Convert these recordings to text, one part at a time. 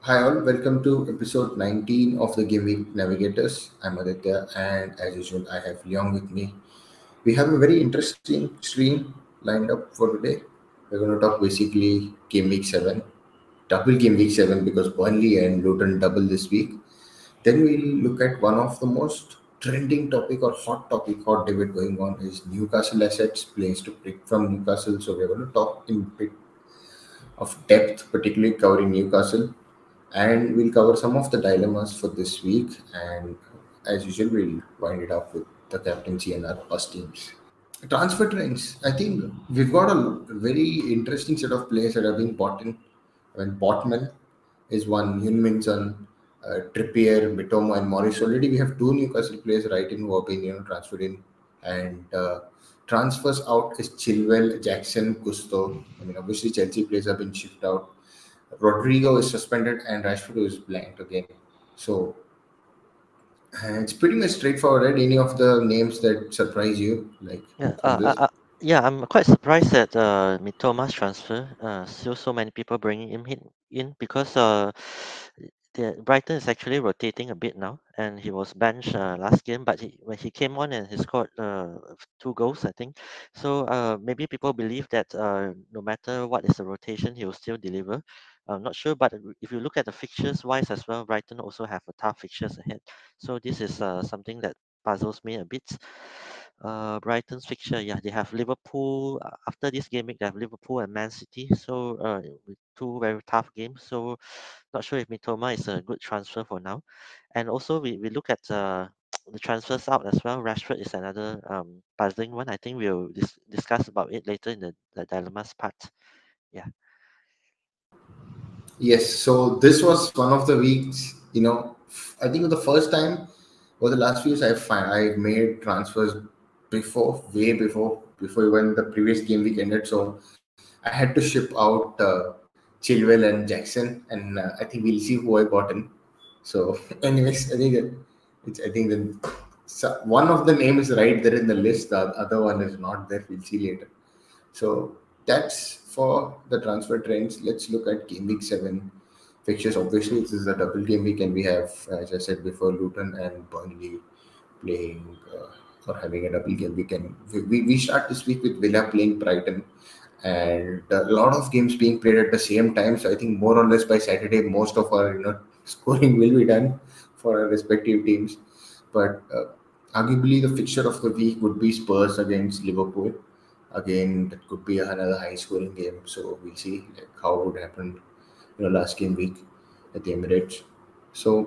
Hi all, welcome to episode 19 of the Game Week Navigators. I'm Aditya and as usual I have Leon with me. We have a very interesting stream lined up for today. We're going to talk basically Game Week 7, double Game Week 7 because Burnley and Luton double this week. Then we'll look at one of the most trending topic or hot topic, hot debate going on is Newcastle assets, players to pick from Newcastle. So we're going to talk in bit of depth, particularly covering Newcastle, and we'll cover some of the dilemmas for this week. And as usual, we'll wind it up with the captaincy and our past teams. Transfer trends. I think we've got a very interesting set of players that have been bought in. I mean, Botman is one, Hyun-Min Trippier, Mitoma, and Morris. Already we have two Newcastle players right in who have been transferred in, and transfers out is Chilwell, Jackson, Gusto. I mean, obviously Chelsea players have been shipped out. Rodrigo is suspended, and Rashford is blanked again. So it's pretty much straightforward. Right? Any of the names that surprise you, like Yeah, from this? yeah, I'm quite surprised at Mitoma's transfer. So many people bringing him in because Brighton is actually rotating a bit now, and he was benched last game, but when he came on and he scored two goals, I think. So maybe people believe that no matter what is the rotation, he will still deliver. I'm not sure, but if you look at the fixtures wise as well, Brighton also have a tough fixtures ahead. So this is something that puzzles me a bit. Brighton's fixture, yeah, they have Liverpool. After this game week, they have Liverpool and Man City. So with two very tough games. So not sure if Mitoma is a good transfer for now. And also we look at the transfers out as well. Rashford is another puzzling one. I think we'll discuss about it later in the dilemmas part. Yeah. Yes. So this was one of the weeks. I think the first time over the last few years, I made transfers before, way before even the previous game week ended. So I had to ship out Chilwell and Jackson, and I think we'll see who I bought in. So, anyways, I think that one of the names is right there in the list. The other one is not there. We'll see later. So that's for the transfer trends. Let's look at game week 7 fixtures. Obviously, this is a double game week, and we have, as I said before, Luton and Burnley playing or having a double game week. And we start this week with Villa playing Brighton, and a lot of games being played at the same time. So I think more or less by Saturday, most of our scoring will be done for our respective teams. But arguably, the fixture of the week would be Spurs against Liverpool. Again, that could be another high-scoring game. So we'll see like how it would happen, last game week at the Emirates. So,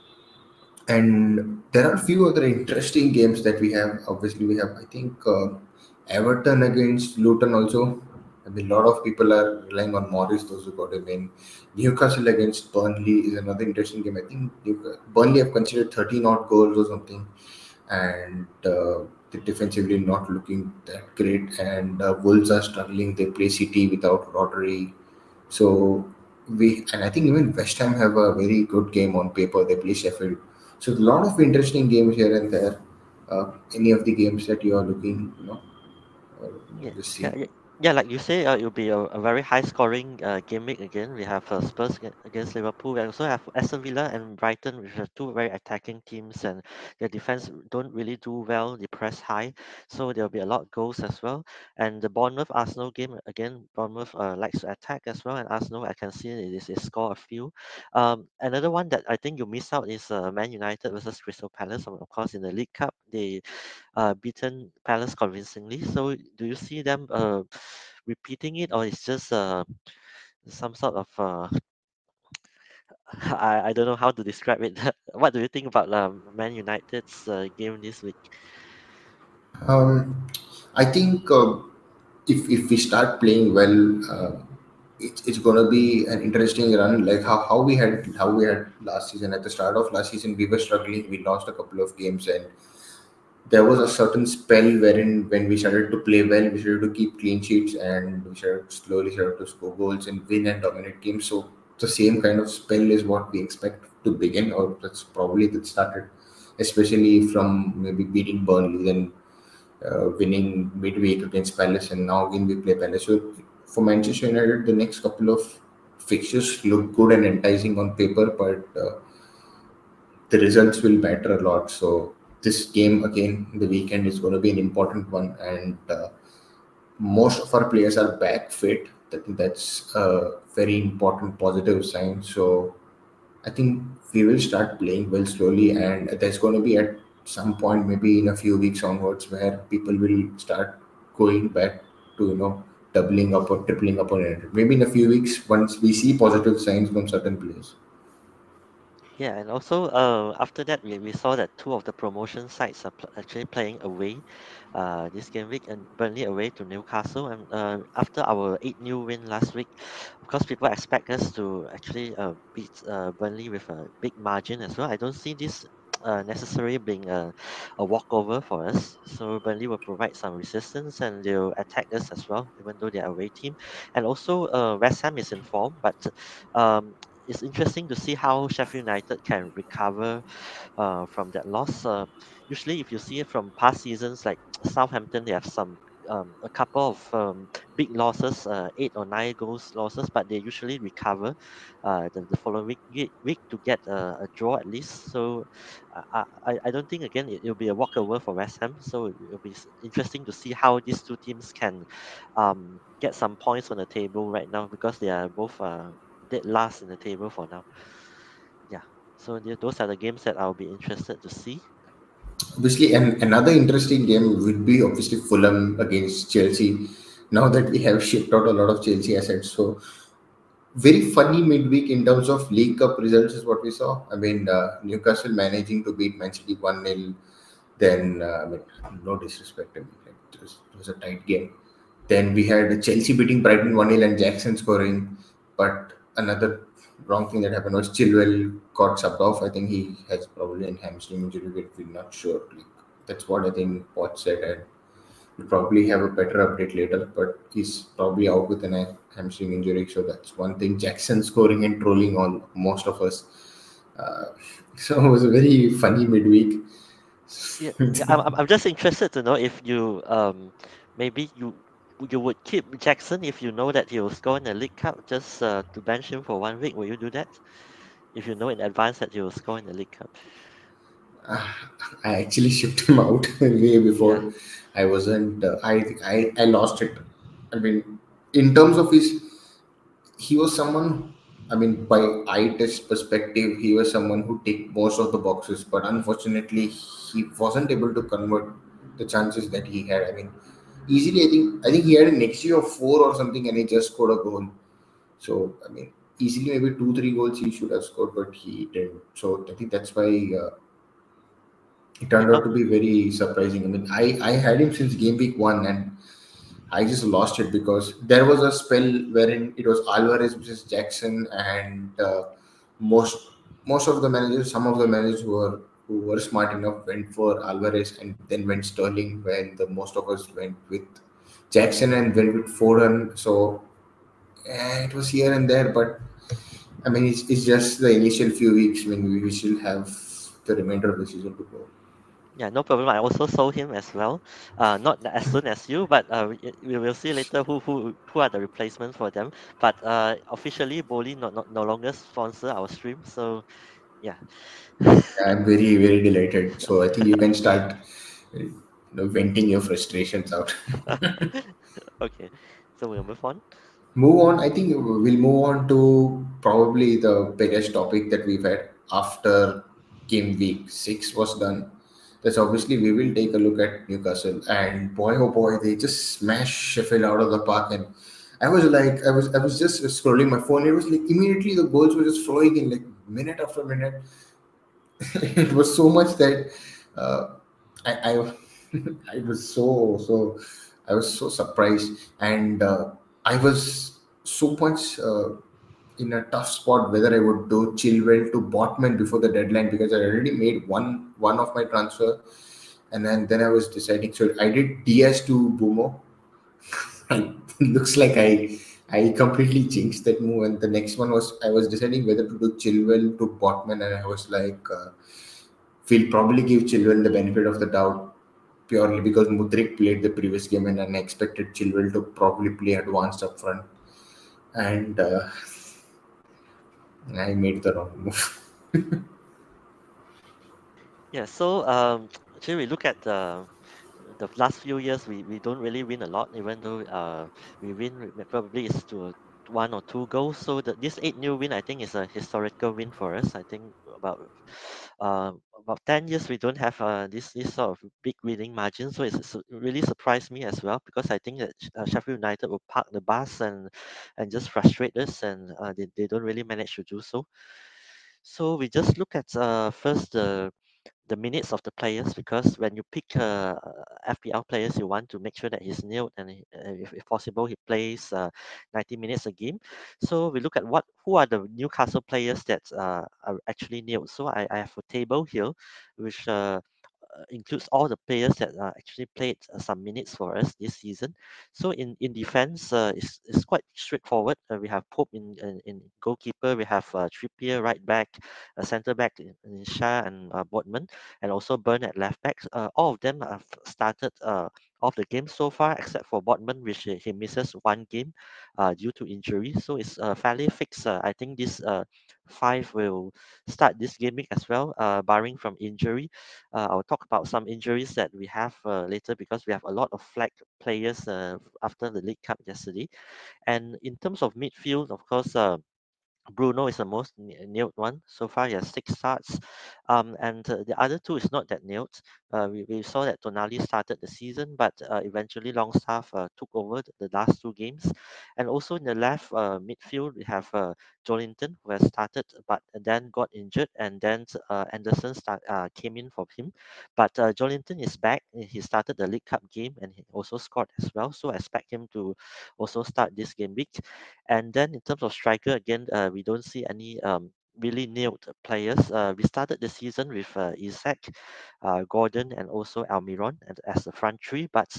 and there are a few other interesting games that we have. Obviously, we have, I think, Everton against Luton also. I mean, a lot of people are relying on Morris, those who got him in. Newcastle against Burnley is another interesting game. I think Burnley have considered 13 odd goals or something, and they defensively not looking that great. And Wolves are struggling. They play City without Rodri. So and I think even West Ham have a very good game on paper. They play Sheffield. So a lot of interesting games here and there. Any of the games that you are looking, Yeah, just yeah, see. yeah, yeah. Like you say, it'll be a very high scoring game week again. We have Spurs against Liverpool. We also have Aston Villa and Brighton, which are two very attacking teams, and their defense don't really do well. They press high, so there'll be a lot of goals as well. And the Bournemouth Arsenal game again, Bournemouth likes to attack as well, and Arsenal I can see they score a few. Another one that I think you miss out is Man United versus Crystal Palace. Of course, in the League Cup, they beaten Palace convincingly. So do you see them repeating it, or it's just some sort of I don't know how to describe it. What do you think about Man United's game this week? Um, I think if we start playing well, it's going to be an interesting run. Like how we had last season. At the start of last season, we were struggling. We lost a couple of games, and there was a certain spell wherein when we started to play well, we started to keep clean sheets, and we started to score goals and win and dominate games. So the same kind of spell is what we expect to begin, or that's probably that started, especially from maybe beating Burnley, then winning midweek against Palace, and now again we play Palace. So for Manchester United, the next couple of fixtures look good and enticing on paper, but the results will matter a lot. So this game again, the weekend is going to be an important one, and most of our players are back fit. I think that's a very important positive sign. So I think we will start playing well slowly, and there's going to be at some point, maybe in a few weeks onwards, where people will start going back to doubling up or tripling up on it. Maybe in a few weeks, once we see positive signs from certain players. Yeah, and also after that we saw that two of the promotion sites are actually playing away this game week, and Burnley away to Newcastle. And after our 8-0 win last week, of course people expect us to actually beat Burnley with a big margin as well. I don't see this necessarily being a walkover for us. So Burnley will provide some resistance and they'll attack us as well, even though they're away team. And also West Ham is in form, but um, it's interesting to see how Sheffield United can recover from that loss. Usually, if you see it from past seasons, like Southampton, they have a couple of big losses, 8 or 9 goals losses, but they usually recover the following week to get a draw at least. So I don't think again it'll be a walkover for West Ham. So it'll be interesting to see how these two teams can get some points on the table right now because they are both dead last in the table for now. Yeah. So those are the games that I'll be interested to see. Obviously, and another interesting game would be obviously Fulham against Chelsea. Now that we have shipped out a lot of Chelsea assets, so very funny midweek in terms of League Cup results is what we saw. I mean, Newcastle managing to beat Man City 1-0. Then, I mean, no disrespect, I mean, like, it was a tight game. Then we had Chelsea beating Brighton 1-0 and Jackson scoring. But another wrong thing that happened was Chilwell got subbed off. I think he has probably a hamstring injury, but we're not sure. Like, that's what I think Poch said. And we'll probably have a better update later, but he's probably out with an hamstring injury. So that's one thing. Jackson scoring and trolling on most of us. Uh, so it was a very funny midweek. Yeah, yeah. I'm just interested to know if you maybe you would keep Jackson if you know that he will score in the League Cup just to bench him for 1 week. Will you do that if you know in advance that he will score in the League Cup? Uh, I actually shipped him out way Yeah. before. I wasn't. I lost it. I mean, in terms of his, he was someone. I mean, by eye test perspective, he was someone who ticked most of the boxes. But unfortunately, he wasn't able to convert the chances that he had. I mean, easily, I think he had an XG of 4 or something, and he just scored a goal. So I mean, easily maybe 2 3 goals he should have scored, but he didn't. So I think that's why. It turned Because out to be very surprising. I mean, I had him since game week one, and I just lost it because there was a spell wherein it was Alvarez versus Jackson, and most most of the managers, some of the managers who were smart enough went for Alvarez and then went Sterling, when the most of us went with Jackson and went with Foden. So it was here and there, but I mean, it's just the initial few weeks when we still have the remainder of the season to go. yeah, no problem. I also sold him as well. Not as soon as you, but we will see later who are the replacements for them. But officially, Boli no longer sponsor our stream. So yeah. I'm very, very delighted. So I think you can start venting your frustrations out. Okay, so we'll move on. Move on. I think we'll move on to probably the biggest topic that we've had after game week 6 was done. That's obviously we will take a look at Newcastle, and boy oh boy, they just smashed Sheffield out of the park. And I was just scrolling my phone. It was like immediately the goals were just flowing in like minute after minute. It was so much that uh, I I was I was so surprised, and I was so much in a tough spot whether I would do Chilwell to Botman before the deadline, because I already made one of my transfer, and then I was deciding. So I did Diaz to Bumo. It looks like I completely jinxed that move. And the next one was I was deciding whether to do Chilwell to Botman, and I was like. We'll probably give Chilwell the benefit of the doubt purely because Mudrik played the previous game, and I expected Chilwell to probably play advanced up front. And I made the wrong move. Yeah, so actually we look at the last few years, we don't really win a lot, even though we win probably is to one or two goals. So this 8-0 win, I think, is a historical win for us. I think about 10 years we don't have this sort of big winning margin. So it really surprised me as well, because I think that Sheffield United will park the bus and just frustrate us, and they don't really manage to do so. So we just look at first the minutes of the players, because when you pick FPL players, you want to make sure that he's nailed, and if possible he plays 90 minutes a game. So we look at who are the Newcastle players that are actually nailed. So I have a table here which includes all the players that actually played some minutes for us this season. So in defense, it's quite straightforward. We have Pope in goalkeeper. We have Trippier right back, centre back in Shah and Botman, and also Burn at left back. All of them have started of the game so far, except for Botman, which he misses one game due to injury. So it's fairly fixed. I think this five will start this game week as well, barring from injury. I'll talk about some injuries that we have later, because we have a lot of flag players after the League Cup yesterday. And in terms of midfield, of course, Bruno is the most nailed one. So far, he has 6 starts. And the other two is not that nailed. We saw that Tonali started the season, but eventually Longstaff took over the last 2 games. And also in the left midfield, we have Jolinton, who has started but then got injured, and then Anderson came in for him. But Jolinton is back. He started the League Cup game and he also scored as well. So I expect him to also start this game week. And then in terms of striker, again, we don't see any really nailed players. We started the season with Isaac, Gordon, and also Almiron as the front three. But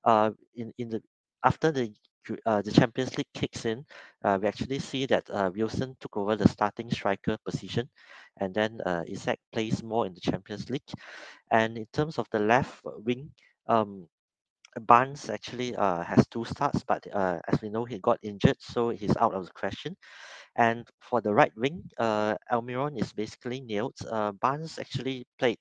in the after the Champions League kicks in, we actually see that Wilson took over the starting striker position, and then Isaac plays more in the Champions League. And in terms of the left wing, um, Barnes actually has 2 starts, but as we know, he got injured, so he's out of the question. And for the right wing, Almiron is basically nailed. Barnes actually played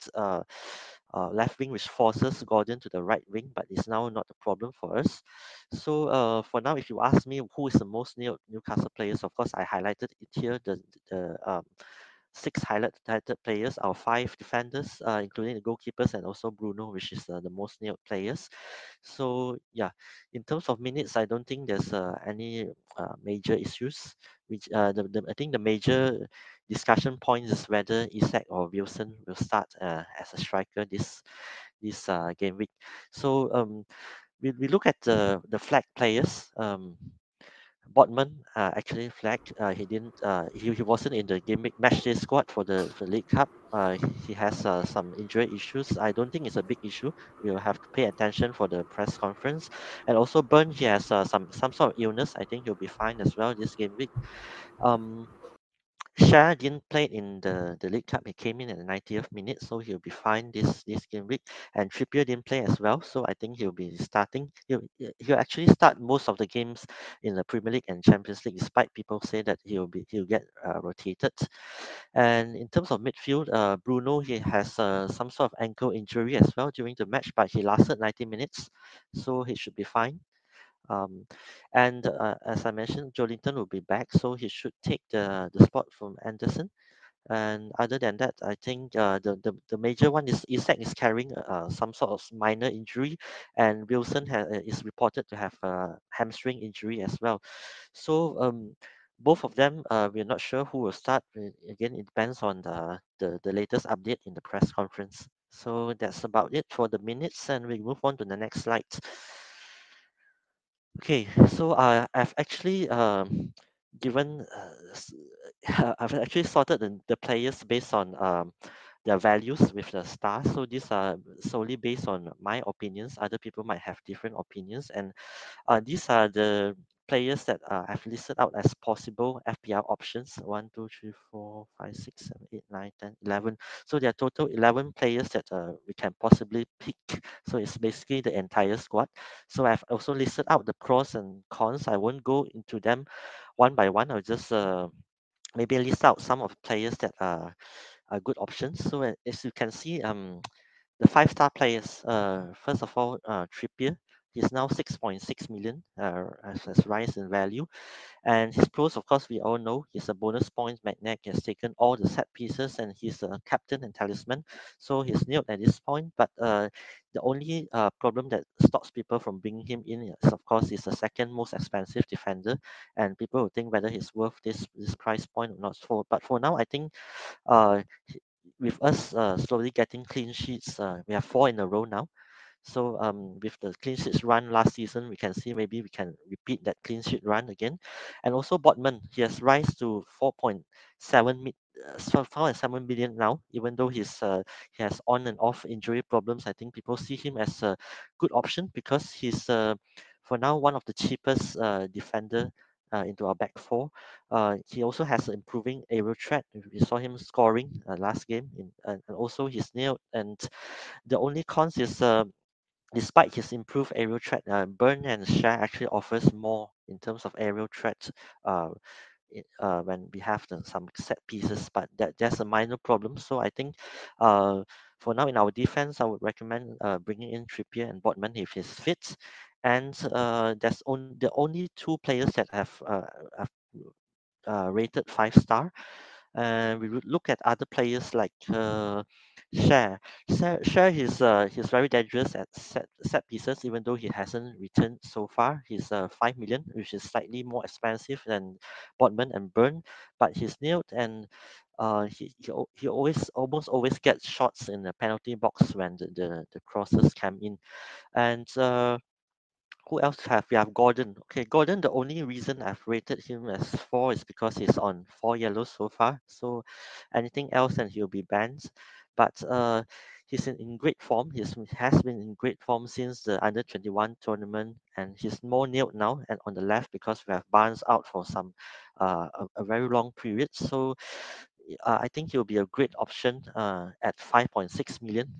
left wing, which forces Gordon to the right wing, but it's now not a problem for us. So for now, if you ask me who is the most nailed Newcastle players, of course I highlighted it here. The 6 highlighted players, our 5 defenders, including the goalkeepers and also Bruno, which is the most nailed players. So yeah, in terms of minutes, I don't think there's any major issues. Which I think the major discussion point is whether Isak or Wilson will start as a striker this game week. So we look at the flag players. Botman actually flagged. He didn't. He wasn't in the game match day squad for the League Cup. He has some injury issues. I don't think it's a big issue. We will have to pay attention for the press conference. And also Burn, he has some sort of illness. I think he'll be fine as well this game week. Um, Shah didn't play in the League Cup. He came in at the 90th minute, so he'll be fine this game week. And Trippier didn't play as well, so I think he'll be starting. He'll actually start most of the games in the Premier League and Champions League, despite people say that he'll get rotated. And in terms of midfield, Bruno, he has some sort of ankle injury as well during the match, but he lasted 90 minutes, so he should be fine. Um, and as I mentioned, Jolinton will be back, so he should take the spot from Anderson. And other than that, I think the major one is Isak is carrying some sort of minor injury, and Wilson is reported to have a hamstring injury as well. So both of them, we're not sure who will start. Again, it depends on the latest update in the press conference. So that's about it for the minutes, and we move on to the next slide. Okay, so I've actually given I've actually sorted the players based on their values with the stars. So these are solely based on my opinions. Other people might have different opinions, and these are the players that I've listed out as possible FPL options. 1, 2, 3, 4, 5, 6, 7, 8, 9, 10, 11. So there are total 11 players that we can possibly pick. So it's basically the entire squad. So I've also listed out the pros and cons. I won't go into them one by one. I'll just maybe list out some of the players that are good options. So as you can see, the five-star players, first of all, Trippier, he's now 6.6 million as rise in value. And his pros, of course, we all know he's a bonus points magnet. He has taken all the set pieces and he's a captain and talisman. So he's nailed at this point. But the only problem that stops people from bringing him in is, of course, he's the second most expensive defender. And people will think whether he's worth this price point or not. But for now, I think uh, with us slowly getting clean sheets, we have four in a row now. So with the clean sheets run last season, we can see maybe we can repeat that clean sheet run again. And also Botman, he has rise to 4.7 so 4.7 billion now, even though he has on and off injury problems. I think people see him as a good option because he's for now one of the cheapest defender into our back four. He also has an improving aerial threat. We saw him scoring last game, and also he's nailed. And the only cons is despite his improved aerial threat, Burn and Share actually offers more in terms of aerial threat uh, when we have some set pieces, but that's a minor problem. So I think for now in our defense, I would recommend bringing in Trippier and Botman if he's fit. And the only two players that have rated 5-star. And we would look at other players like Share. Share he's very dangerous at set pieces, even though he hasn't returned so far. He's 5 million, which is slightly more expensive than Botman and Burn, but he's nailed and he always almost always gets shots in the penalty box when the crosses come in. And who else have we have Gordon? Okay, Gordon. The only reason I've rated him as 4 is because he's on 4 yellows so far. So anything else and he'll be banned. But he's in great form. He has been in great form since the under 21 tournament, and he's more nailed now and on the left because we have Barnes out for some a very long period. So I think he'll be a great option at 5.6 million,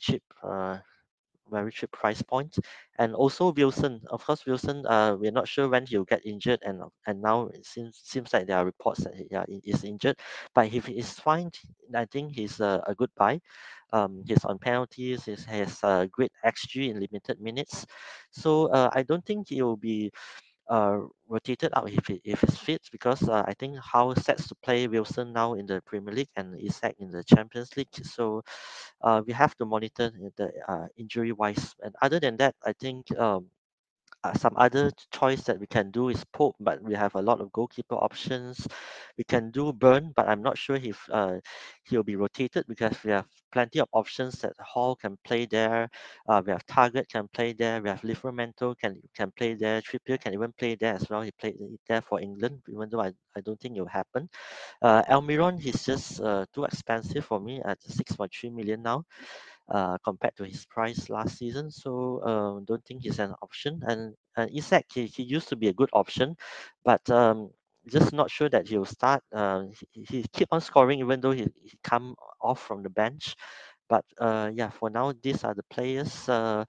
very cheap price point. And also Wilson, of course, Wilson. We're not sure when he'll get injured, and now it seems like there are reports that he is injured. But if he is fine, I think he's a good buy. He's on penalties. He has a great XG in limited minutes, so I don't think he will be rotated out if it's fit because I think how sets to play Wilson now in the Premier League and Isak in the Champions League. So we have to monitor the injury wise. And other than that, I think some other choice that we can do is Pope, but we have a lot of goalkeeper options. We can do Burn, but I'm not sure if he'll be rotated because we have plenty of options that Hall can play there. We have Target can play there. We have Livramento can play there. Trippier can even play there as well. He played there for England, even though I don't think it will happen. Almiron, he's just too expensive for me at 6.3 million now compared to his price last season. So don't think he's an option. And Isak, he used to be a good option, but just not sure that he'll start. He keep on scoring even though he come off from the bench. But yeah, for now, these are the players.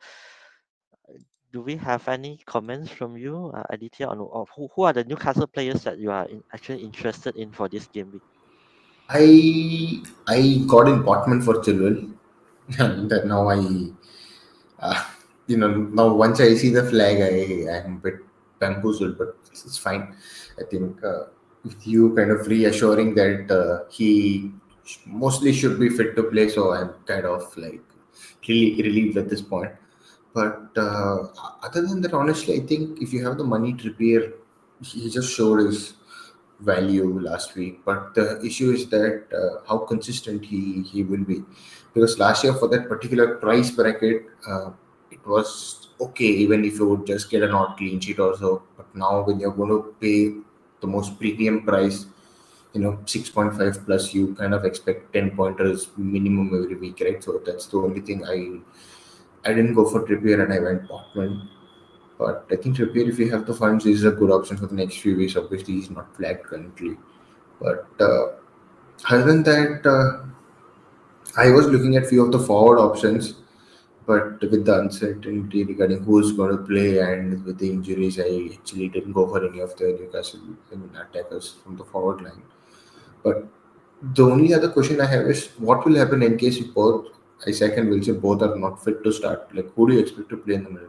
Do we have any comments from you, Aditya, on of who are the Newcastle players that you are actually interested in for this game week? I got in Botman for Chilwell, and that now uh, now once I see the flag, I am a bit bamboozled, but it's fine. I think with you kind of reassuring that he mostly should be fit to play, so I'm kind of like really relieved at this point. But other than that, honestly, I think if you have the money, Trippier, he just showed his value last week. But the issue is that how consistent he will be, because last year for that particular price bracket, it was okay even if you would just get an odd clean sheet or so. But now when you're going to pay the most premium price, 6.5 plus, you kind of expect 10 pointers minimum every week, right? So that's the only thing I didn't go for Trippier and I went Botman. But I think Trippier, if you have the funds, is a good option for the next few weeks. Obviously, he's not flagged currently. But other than that, I was looking at few of the forward options, but with the uncertainty regarding who's going to play and with the injuries, I actually didn't go for any of the Newcastle attackers from the forward line. But the only other question I have is what will happen in case if both Isaac and Wilson both are not fit to start? Like, who do you expect to play in the middle?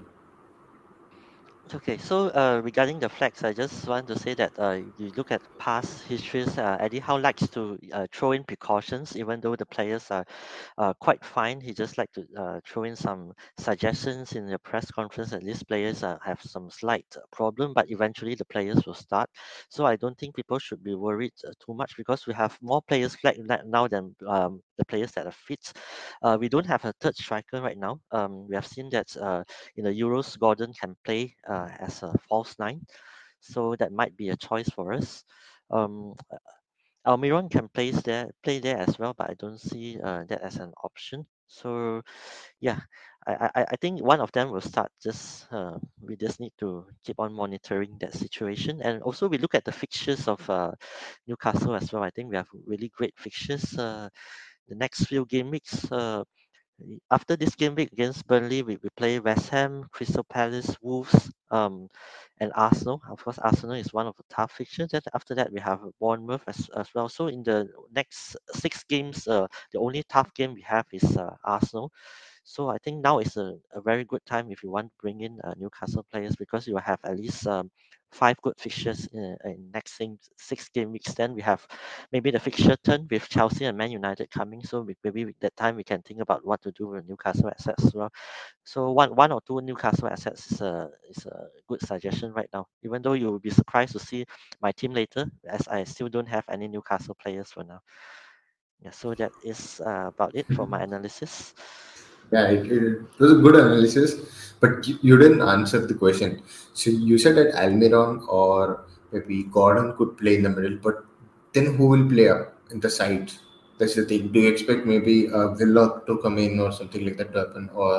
Okay, so regarding the flags, I just want to say that you look at past histories, Eddie Howe likes to throw in precautions, even though the players are quite fine. He just like to throw in some suggestions in the press conference that these players have some slight problem, but eventually the players will start. So I don't think people should be worried too much because we have more players flagged now than the players that are fit. We don't have a third striker right now. We have seen that in the Euros, Gordon can play as a false nine, so that might be a choice for us. Um, Almiron can play there as well, but I don't see that as an option. So yeah, I think one of them will start. Just we just need to keep on monitoring that situation, and also we look at the fixtures of Newcastle as well. I think we have really great fixtures. The next few game weeks. After this game week against Burnley, we play West Ham, Crystal Palace, Wolves, and Arsenal. Of course, Arsenal is one of the tough fixtures. Then after that, we have Bournemouth as well. So in the next 6 games, the only tough game we have is Arsenal. So I think now is a very good time if you want to bring in Newcastle players because you will have at least 5 good fixtures in next 6 game weeks. Then we have maybe the fixture turn with Chelsea and Man United coming. So maybe with that time we can think about what to do with Newcastle assets as well. So one or two Newcastle assets is a good suggestion right now. Even though you will be surprised to see my team later, as I still don't have any Newcastle players for now. Yeah, so that is about it for my analysis. Yeah, it was a good analysis, but you didn't answer the question. So you said that Almiron or maybe Gordon could play in the middle, but then who will play up in the sides? That's the thing. Do you expect maybe Villa to come in or something like that to happen, or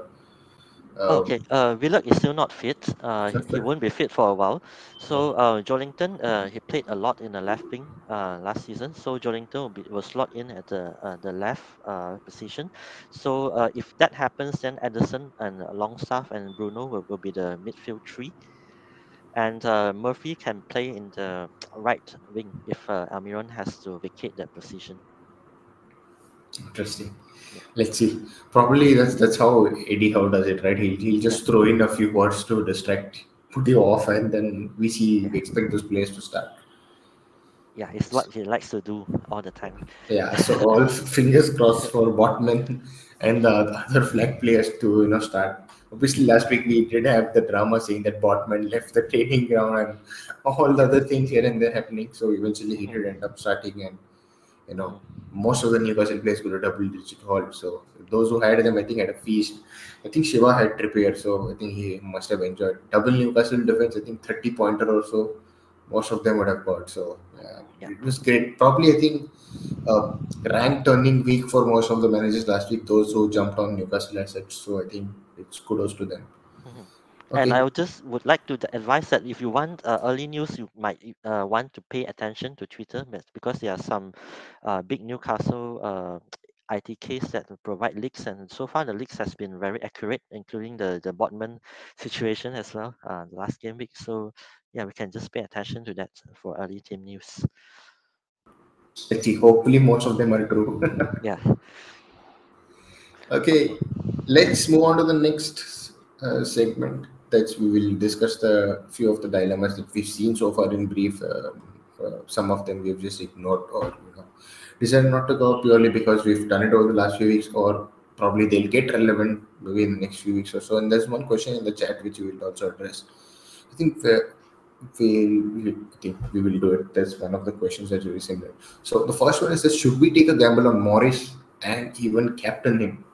Okay, Willock is still not fit. He Sheffield? won't be fit for a while. So Jolinton, he played a lot in the left wing last season. So Jolinton will slot in at the left position. So if that happens, then Edison and Longstaff and Bruno will be the midfield three, and Murphy can play in the right wing if Almiron has to vacate that position. Interesting. Yeah, Let's see. Probably that's how Eddie Howe does it, right? He'll yeah, just throw in a few words to distract, put you off, and then we yeah, expect those players to start. yeah. It's what he likes to do all the time. Yeah, so all fingers crossed for Botman and the other flag players to start. Obviously, last week we did have the drama saying that Botman left the training ground and all the other things here and there happening. So eventually he did Mhm, end up starting, and you know mhm. most of the Newcastle players got a double-digit hold. So those who had them, I think, had a feast. I think Shiva had Trippier, so I think he must have enjoyed double Newcastle defense. I think 30-pointer or so. Most of them would have got. So yeah, Yeah. it was great. Probably I think uh, rank turning week for most of the managers last week. Those who jumped on Newcastle assets. So I think it's kudos to them. Mhm. And I Okay, would like to advise that if you want early news, you might want to pay attention to Twitter because there are some big Newcastle ITKs that provide leaks, and so far the leaks has been very accurate, including the Botman situation as well, the last game week. So yeah, we can just pay attention to that for early team news. let's see. Hopefully most of them are true. Yeah. Okay. Okay, let's move on to the next segment. That's we will discuss the few of the dilemmas that we've seen so far in brief. Some of them we've just ignored or decided not to go purely because we've done it over the last few weeks, or probably they'll get relevant maybe in the next few weeks or so. And there's one question in the chat which we will also address. I think I think we will do it. That's one of the questions that's very similar. So the first one is this: should we take a gamble on Morris and even captain him?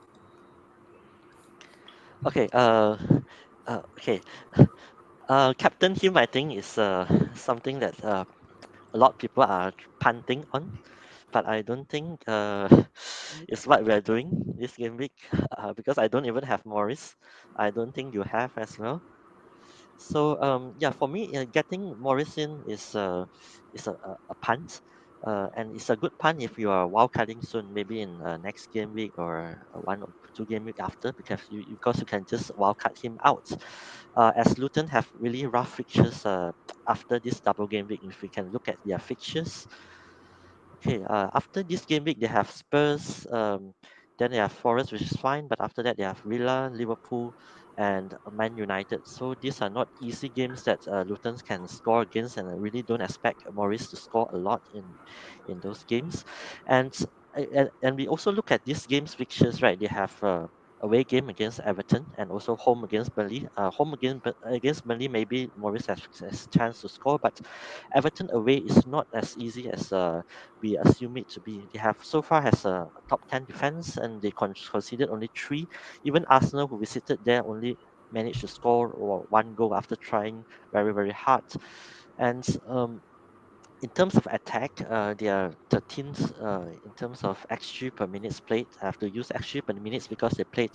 Okay. Okay. Captain Him, I think, is something that a lot of people are punting on, but I don't think it's what we're doing this game week because I don't even have Morris. I don't think you have as well. So yeah, for me, getting Morris in is a punt. And it's a good punt if you are wildcarding soon, maybe in next game week or 1 or 2 game week after, because you can just wildcard him out. As Luton have really rough fixtures after this double game week, if we can look at their fixtures, Okay, after this game week, they have Spurs, then they have Forest, which is fine, but after that, they have Villa, Liverpool, and Man United. So these are not easy games that Luton can score against, and I really don't expect Morris to score a lot in those games. And and we also look at these games fixtures, right? They have away game against Everton and also home against Burnley. Home against Burnley, maybe Morris has chance to score, but Everton away is not as easy as we assume it to be. They have so far has a top 10 defense and they conceded only three. Even Arsenal, who visited there, only managed to score one goal after trying very, very hard. And in terms of attack, they are 13th in terms of XG per minutes played. I have to use XG per minutes because they played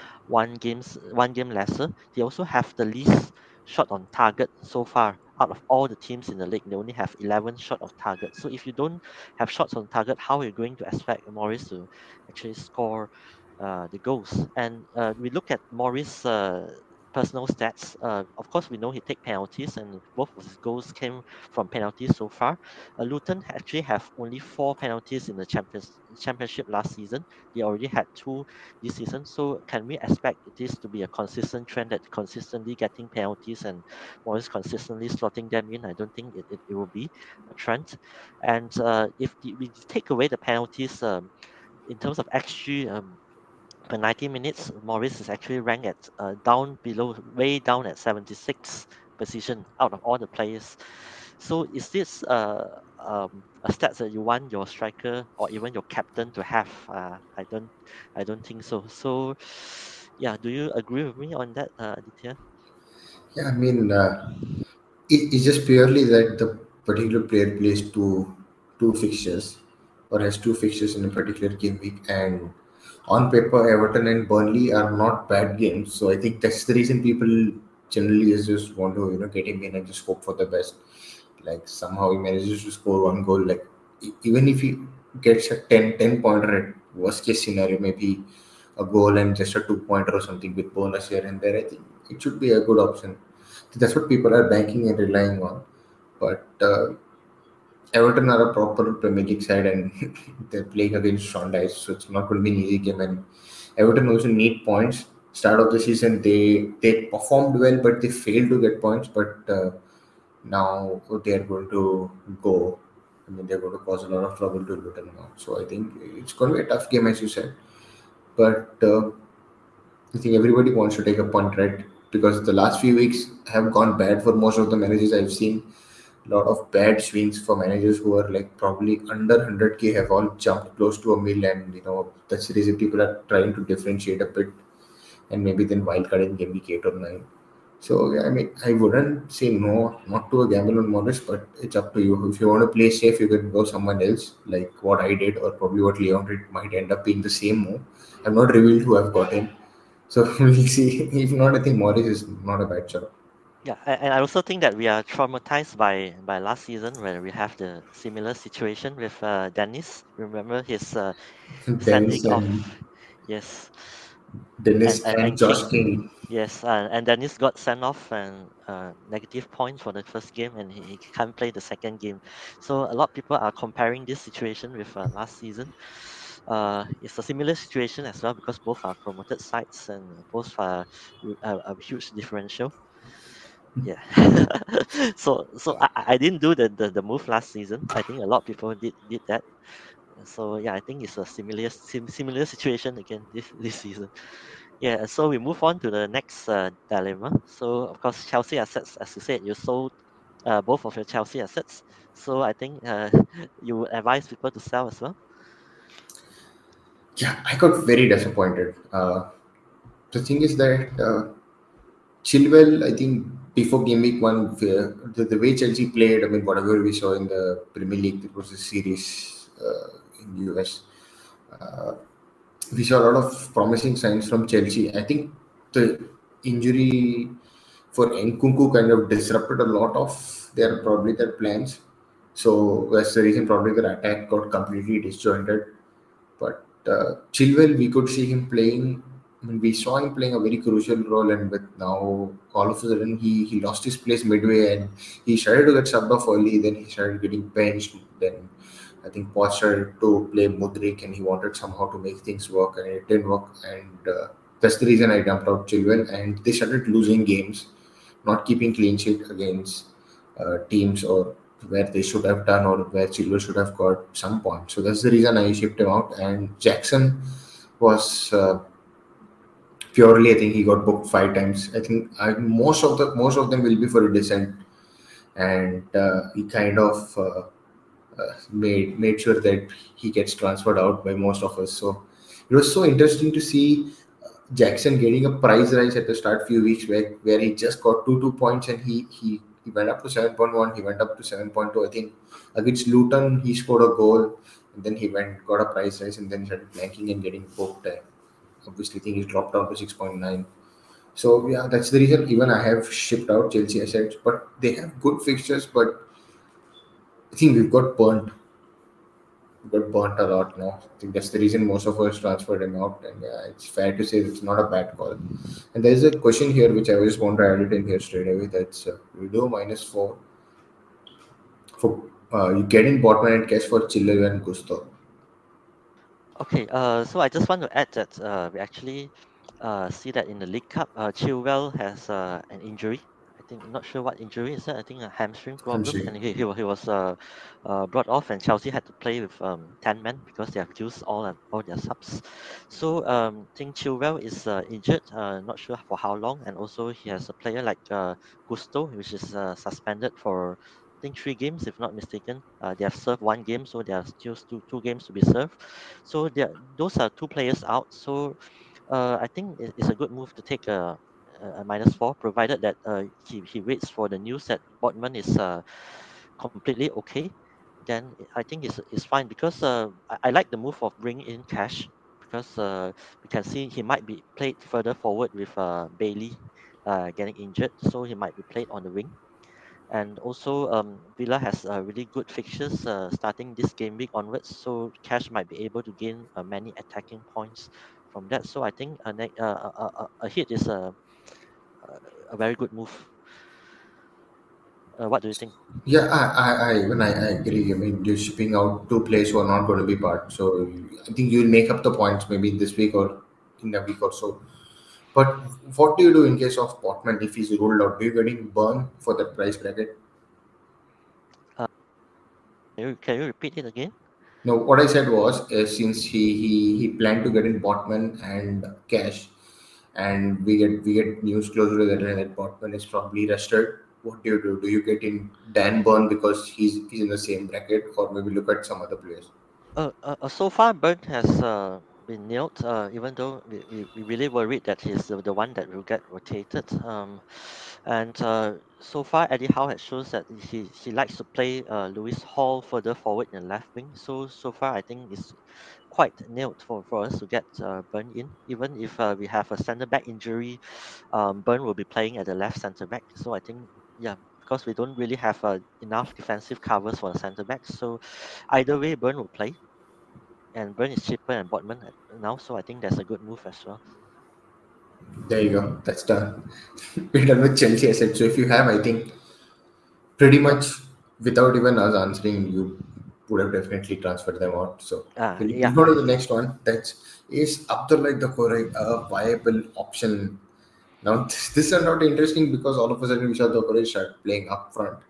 one game lesser. They also have the least shot on target so far out of all the teams in the league. They only have 11 shot of target. So if you don't have shots on target, how are you going to expect Morris to actually score the goals? And we look at Morris' personal stats. Of course, we know he take penalties, and both of his goals came from penalties so far. Luton actually have only four penalties in the championship last season. They already had two this season. So can we expect this to be a consistent trend that consistently getting penalties and Morris consistently slotting them in? I don't think it will be a trend. And if we take away the penalties, in terms of XG, per 90 minutes, Morris is actually ranked at down below, way down at 76th position out of all the players. So is this a stats that you want your striker or even your captain to have? I don't think so. So, yeah, do you agree with me on that, Aditya? Yeah, I mean, it's just purely that the particular player plays two fixtures or has two fixtures in a particular game week, and on paper, Everton and Burnley are not bad games. So I think that's the reason people generally is just want to get him in and just hope for the best. Like somehow he manages to score one goal. Like even if he gets a 10 pointer at worst case scenario, maybe a goal and just a 2 pointer or something with bonus here and there, I think it should be a good option. That's what people are banking and relying on. But Everton are a proper Premier League side and they're playing against Shondice, so it's not going to be an easy game. And Everton also need points. Start of the season, they performed well, but they failed to get points. But now they're going to go. I mean, they're going to cause a lot of trouble to Luton now. So I think it's going to be a tough game, as you said. But I think everybody wants to take a punt, right? Because the last few weeks have gone bad for most of the managers I've seen. A lot of bad swings for managers who are like probably under 100k have all jumped close to a mil, and that's the reason people are trying to differentiate a bit, and maybe then wildcard in game week 8 or 9. So yeah, I mean, I wouldn't say no, not to a gamble on Morris, but it's up to you. If you want to play safe, you can go someone else, like what I did, or probably what Leon did. Might end up being the same move. I've not revealed who I've got in, so we'll see. If not, I think Morris is not a bad shot. Yeah, and I also think that we are traumatized by last season when we have the similar situation with Dennis. Remember his Dennis sending and off, yes, Dennis and and kick. Josh King. Yes, and Dennis got sent off and negative points for the first game, and he can't play the second game. So a lot of people are comparing this situation with last season. It's a similar situation as well because both are promoted sides and both are a huge differential. Yeah. So I didn't do the move last season. I think a lot of people did that. So yeah, I think it's a similar situation again this season. Yeah, so we move on to the next dilemma. So of course, Chelsea assets, as you said, you sold both of your Chelsea assets. So I think you would advise people to sell as well. Yeah, I got very disappointed. The thing is that Chilwell, I think before game week 1, the way Chelsea played, I mean, whatever we saw in the Premier League, it was a series in the US. Uh, we saw a lot of promising signs from Chelsea. I think the injury for Nkunku kind of disrupted a lot of their plans. So that's the reason probably their attack got completely disjointed. But Chilwell, we could see him playing. I mean, we saw him playing a very crucial role, and with now all of a sudden he lost his place midway, and he started to get subbed off early. Then he started getting benched. Then I think Poch started to play Mudrik and he wanted somehow to make things work and it didn't work. And that's the reason I dumped out Chilwell. And they started losing games, not keeping clean sheet against teams or where they should have done or where Chilwell should have got some points. So that's the reason I shipped him out. And Jackson was purely, I think he got booked 5 times. I think most of them will be for a descent, and he kind of made sure that he gets transferred out by most of us. So it was so interesting to see Jackson getting a price rise at the start few weeks back, where he just got 2 points and he went up to 7.1, he went up to 7.2. I think against Luton he scored a goal, and then he went got a price rise, and then he started blanking and getting booked. And obviously, I think he's dropped down to 6.9. So yeah, that's the reason even I have shipped out Chelsea assets, but they have good fixtures. But I think we got burnt a lot now. I think that's the reason most of us transferred him out. And yeah, it's fair to say it's not a bad call. And there's a question here which I just want to add it in here straight away. That's we do -4 for you getting Botman and cash for Chilwell and Gusto. Okay, so I just want to add that we actually see that in the League Cup, Chilwell has an injury. I think not sure what injury is that. I think a hamstring I'm problem, saying. and he was brought off, and Chelsea had to play with 10 men because they have used all their subs. So I think Chilwell is injured. Not sure for how long, and also he has a player like Gusto, which is suspended for, I think, 3 games, if not mistaken. They have served 1 game, so there are still two games to be served. So those are 2 players out. So I think it's a good move to take a -4, provided that he waits for the news that Botman is completely okay. Then I think it's fine because I like the move of bringing in cash because we can see he might be played further forward with Bailey getting injured, so he might be played on the wing. And also, Villa has really good fixtures starting this game week onwards, so Cash might be able to gain many attacking points from that. So I think a hit is a very good move. What do you think? Yeah, I agree. I mean, you're shipping out two players who are not going to be part. So I think you'll make up the points maybe this week or in a week or so. But what do you do in case of Portman if he's ruled out? Do you get him burned for that price bracket? Uh, can you repeat it again? No, what I said was since he planned to get in Botman and cash, and we get news closer to that Botman is probably rested. What do you do? Do you get in Dan Burn because he's in the same bracket, or maybe look at some other players? So far, Burn has been nailed, even though we really worried that he's the one that will get rotated. And so far, Eddie Howe has shows that he likes to play Lewis Hall further forward in the left wing. So far, I think it's quite nailed for us to get Burn in. Even if we have a centre back injury, Burn will be playing at the left centre back. So I think, yeah, because we don't really have enough defensive covers for the centre back. So either way, Burn will play, and Burn is cheaper than Botman now, so I think that's a good move as well. There you go. That's done. We're done with Chelsea assets. So if you have, I think pretty much without even us answering, you would have definitely transferred them out. So we'll Yeah. go to the next one. That is Abdullah Doucouré, a viable option. Now this is not interesting because all of a sudden we saw Doucouré start playing up front,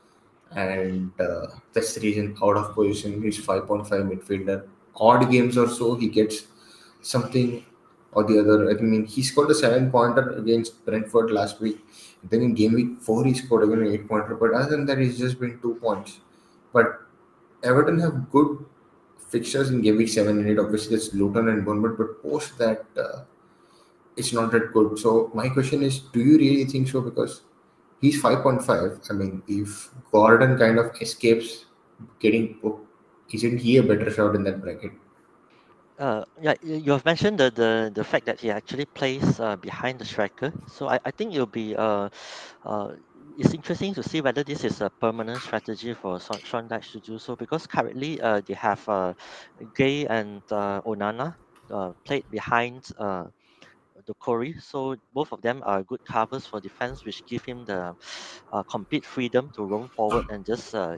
and that's the reason out of position. He's 5.5 midfielder. Odd games or so he gets something or the other. I mean, he scored a 7 pointer against Brentford last week. Then in game week 4, he scored again an 8 pointer. But other than that, he's just been 2 points. But Everton have good fixtures in game week 7 and 8. Obviously, that's Luton and Bournemouth. But post that, it's not that good. So my question is, do you really think so? Because he's 5.5. I mean, if Gordon kind of escapes getting booked, isn't he a better shot in that bracket? Yeah, you have mentioned the fact that he actually plays behind the striker. So I think it'll be uh, it's interesting to see whether this is a permanent strategy for Sean Dyche to do so, because currently they have Gay and Onana played behind the Corey. So both of them are good covers for defense, which give him the complete freedom to roam forward and just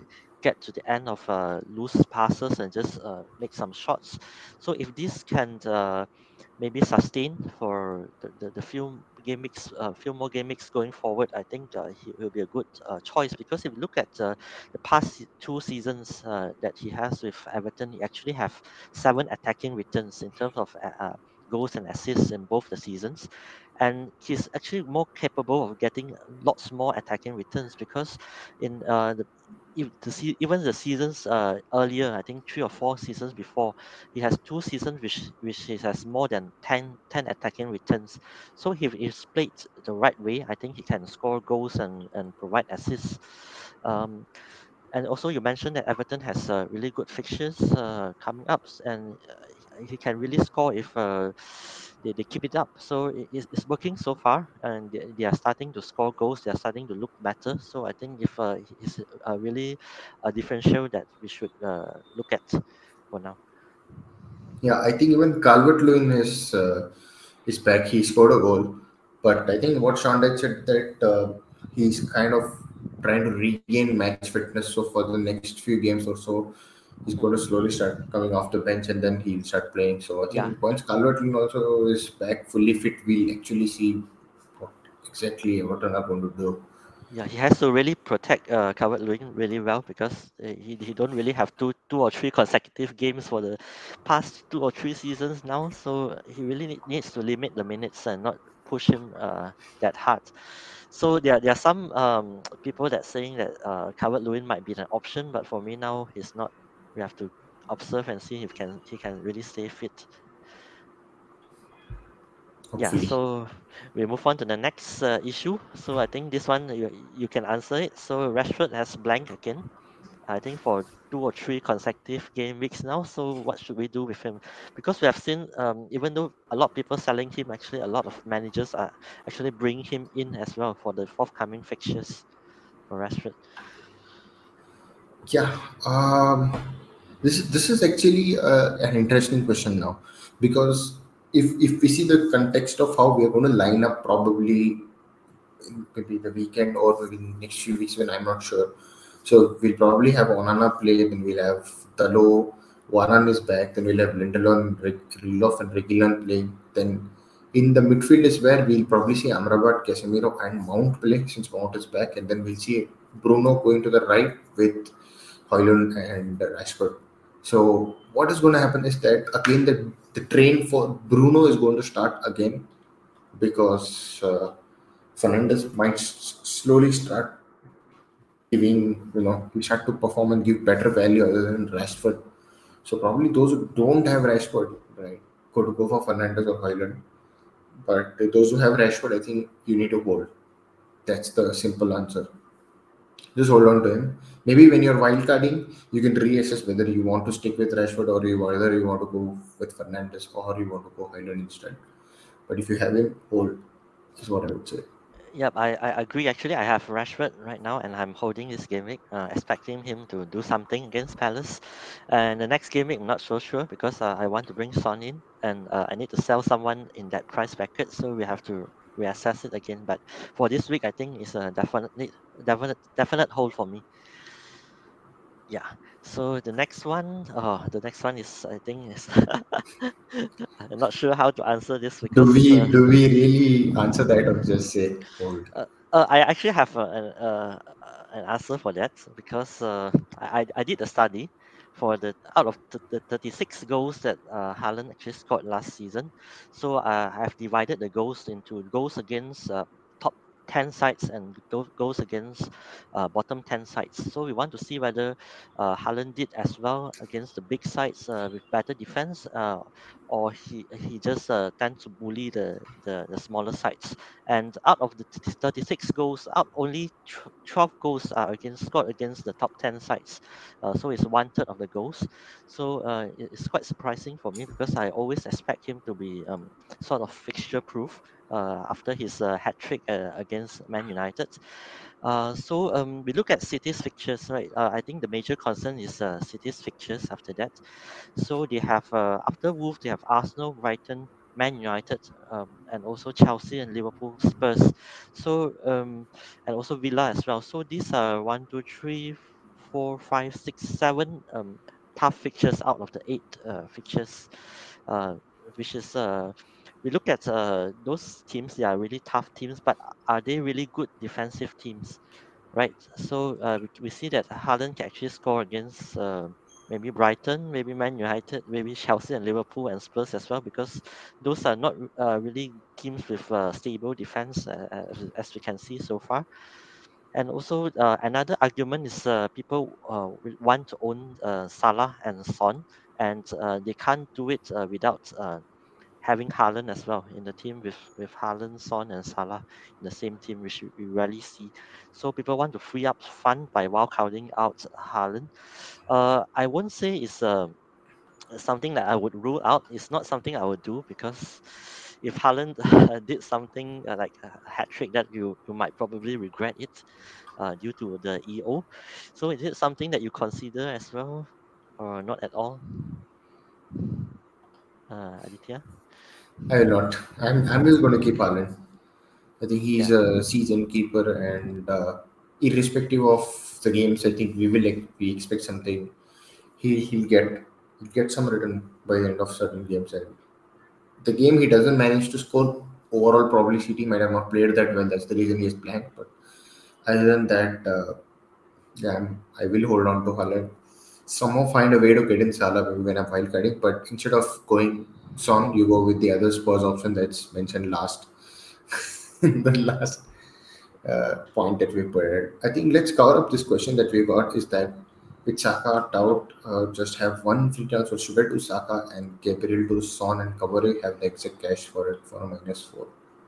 get to the end of loose passes and just make some shots. So if this can maybe sustain for the few more game weeks going forward, I think he will be a good choice, because if you look at the past two seasons that he has with Everton, he actually have 7 attacking returns in terms of goals and assists in both the seasons, and he's actually more capable of getting lots more attacking returns, because in even the seasons earlier, I think 3 or 4 seasons before, he has 2 seasons which he has more than ten attacking returns. So if he's played the right way, I think he can score goals and provide assists. Um, and also, you mentioned that Everton has really good fixtures coming up, and he can really score if they keep it up. So it's working so far, and they are starting to score goals. They are starting to look better. So I think if he's really a differential that we should look at for now. Yeah, I think even Calvert Lewin is back. He scored a goal, but I think what Sean Dyche said that he's kind of trying to regain match fitness. So for the next few games or so, he's going to Mhm. slowly start coming off the bench and then he'll start playing. So I Yeah, think once Calvert Lewin also is back fully fit, we'll actually see what exactly Everton are going to do. yeah, he has to really protect Calvert Lewin really well, because he don't really have two or three consecutive games for the past 2 or 3 seasons now. So he really needs to limit the minutes and not push him that hard. So there are some people that saying that Calvert Lewin might be an option, but for me now he's not. We have to observe and see if he can really stay fit. Yeah, Hopefully. so we move on to the next issue. So I think this one you can answer it. So Rashford has blank again, I think for 2 or 3 consecutive game weeks now. So what should we do with him? Because we have seen, even though a lot of people selling him, actually a lot of managers are actually bringing him in as well for the forthcoming fixtures for Rashford. Yeah, this is actually an interesting question now, because if we see the context of how we are going to line up, probably maybe the weekend or maybe next few weeks when I'm not sure. So we'll probably have Onana play, then we'll have Talo, Varan is back, then we'll have Lindelof, Rilov and Reguilon playing. Then in the midfield is where we'll probably see Amrabat, Casemiro and Mount play since Mount is back, and then we'll see Bruno going to the right with Hoyland and Rashford. So what is going to happen is that again the train for Bruno is going to start again, because Fernandez might slowly start giving, he start to perform and give better value other than Rashford. So probably those who don't have Rashford, right, could go for Fernandez or Hoyland. But those who have Rashford, I think you need to hold. That's the simple answer. Just hold on to him. Maybe when you're wildcarding, you can reassess whether you want to stick with Rashford or whether you want to go with Fernandez or you want to go Hoyland instead. But if you have him, hold is what I would say. Yep, I agree. Actually, I have Rashford right now, and I'm holding this game week, expecting him to do something against Palace. And the next game week, I'm not so sure, because I want to bring Son in, and I need to sell someone in that price bracket, so we have to reassess it again. But for this week, I think it's a definite hold for me. Yeah. So the next one is, I think is I'm not sure how to answer this, Do because we do we really answer that or just say hold? I actually have an answer for that, because I did a study for the out of the 36 goals that Haaland actually scored last season. So I've divided the goals into goals against top 10 sides and goals against bottom 10 sides. So we want to see whether Haaland did as well against the big sides with better defense, or he just tends to bully the smaller sides. And out of the 36 goals, out only 12 goals are against scored against the top 10 sides. So it's 1/3 of the goals. So it's quite surprising for me, because I always expect him to be sort of fixture proof after his hat trick against Man United. So we look at City's fixtures, right? I think the major concern is City's fixtures after that. So they have after Wolves, they have Arsenal, Brighton, Man United, and also Chelsea and Liverpool, Spurs. So and also Villa as well. So these are 1, 2, 3. four, five, six, seven tough fixtures out of the eight fixtures, uh, which is we look at those teams. They are really tough teams, but are they really good defensive teams? Right. So we see that Haaland can actually score against maybe Brighton, maybe Man United, maybe Chelsea and Liverpool and Spurs as well, because those are not really teams with stable defense, as we can see so far. And also another argument is people will want to own Salah and Son, and they can't do it without having Haaland as well in the team with Haaland, Son, and Salah in the same team, which we rarely see. So people want to free up fund by wildcarding out Haaland. I won't say it's something that I would rule out. It's not something I would do because if Haaland did something like a hat trick, that you might probably regret it due to the EO. So is it something that you consider as well, or not at all, Aditya? I will not. I'm just going to keep Haaland. I think he's Yeah. a seasoned keeper, and irrespective of the games, I think we expect something. He'll get some return by the end of certain games, and the game he doesn't manage to score overall, probably City might have not played that well. That's the reason he is blank. But other than that, yeah, I will hold on to Haaland. Somehow find a way to get in Salah maybe when I'm wild carding. But instead of going Son, you go with the other Spurs option that's mentioned last. The last point that we put it. I think let's cover up this question that we got is that with Saka out, just have one free transfer sugar to Saka and Gabriel to Son and Kabore have the exact cash for it for a -4.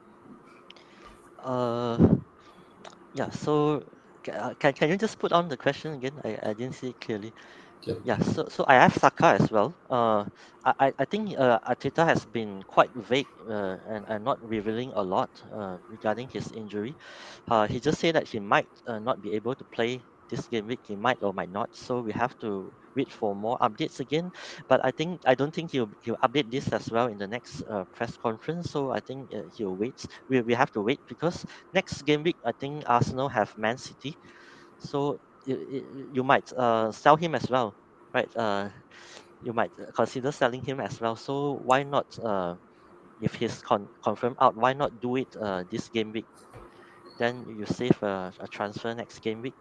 Uh, yeah. So can you just put on the question again? I didn't see it clearly. Okay. Yeah, so I have Saka as well. I think Arteta has been quite vague and not revealing a lot regarding his injury. He just said that he might not be able to play this game week. He might or might not. So we have to wait for more updates again. But I don't think he'll update this as well in the next press conference. So I think he'll wait. We have to wait because next game week I think Arsenal have Man City, so you might sell him as well, right? You might consider selling him as well. So why not? If he's confirmed out, why not do it this game week? Then you save a transfer next game week.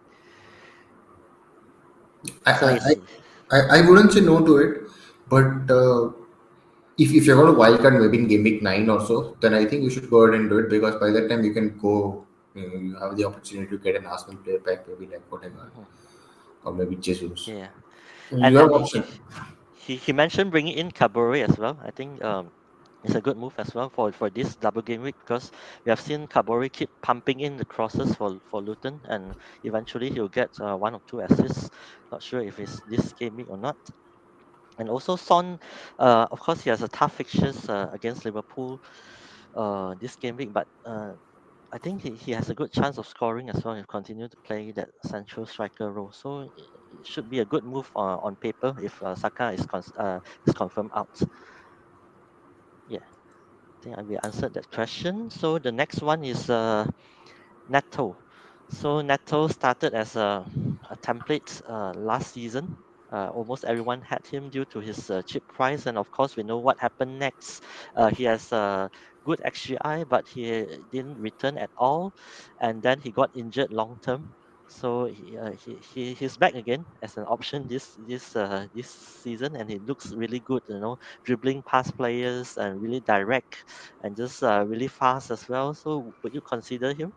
I, So I, it's I wouldn't say no to it, but if you're going to wildcard maybe in game week 9 or so, then I think you should go ahead and do it because by that time you can go, you have the opportunity to get an Arsenal player back, maybe like whatever, Mhm. or maybe Jesus. Yeah, You have and option. he mentioned bringing in Kabore as well. I think it's a good move as well for this double game week because we have seen Kabore keep pumping in the crosses for Luton, and eventually he'll get one or two assists. Not sure if it's this game week or not. And also Son, of course, he has a tough fixtures against Liverpool this game week, but I think he has a good chance of scoring as well if continue to play that central striker role. So it should be a good move on paper if Saka is confirmed out. Yeah, I think we answered that question. So the next one is Neto. So Neto started as a template last season. Almost everyone had him due to his cheap price, and of course we know what happened next. He has a good XGI, but he didn't return at all, and then he got injured long term. So he's back again as an option this season, and he looks really good. Dribbling past players and really direct, and just really fast as well. So would you consider him?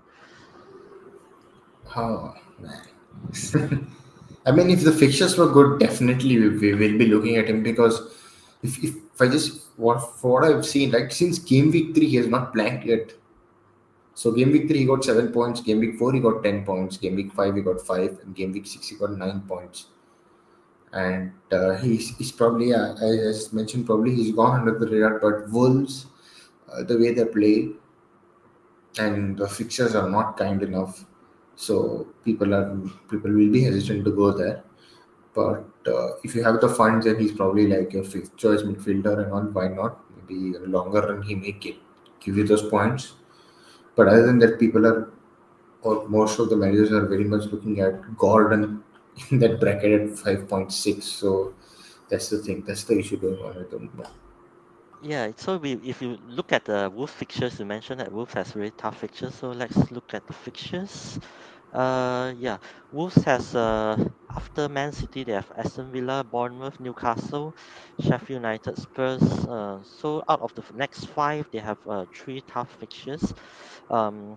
Oh, man. I mean, if the fixtures were good, definitely we will be looking at him because if I just for what I've seen, like since game week 3, he has not blanked yet. So game week 3 he got 7 points, game week 4 he got 10 points, game week 5 he got 5, and game week 6 he got 9 points. And he's probably, as mentioned, probably he's gone under the radar. But Wolves, the way they play and the fixtures are not kind enough, so people will be hesitant to go there. But if you have the funds, then he's probably like your fifth choice midfielder and all. Why not? Maybe in the longer run he may give you those points. But other than that, people are or most of the managers are very much looking at Gordon in that bracket at 5.6. So that's the thing. That's the issue going on at the moment. Yeah, so if you look at the Wolves fixtures, you mentioned that Wolves has really tough fixtures. So let's look at the fixtures. Yeah, Wolves has after Man City they have Aston Villa, Bournemouth, Newcastle, Sheffield United, Spurs. So out of the next five, they have three tough fixtures. Um,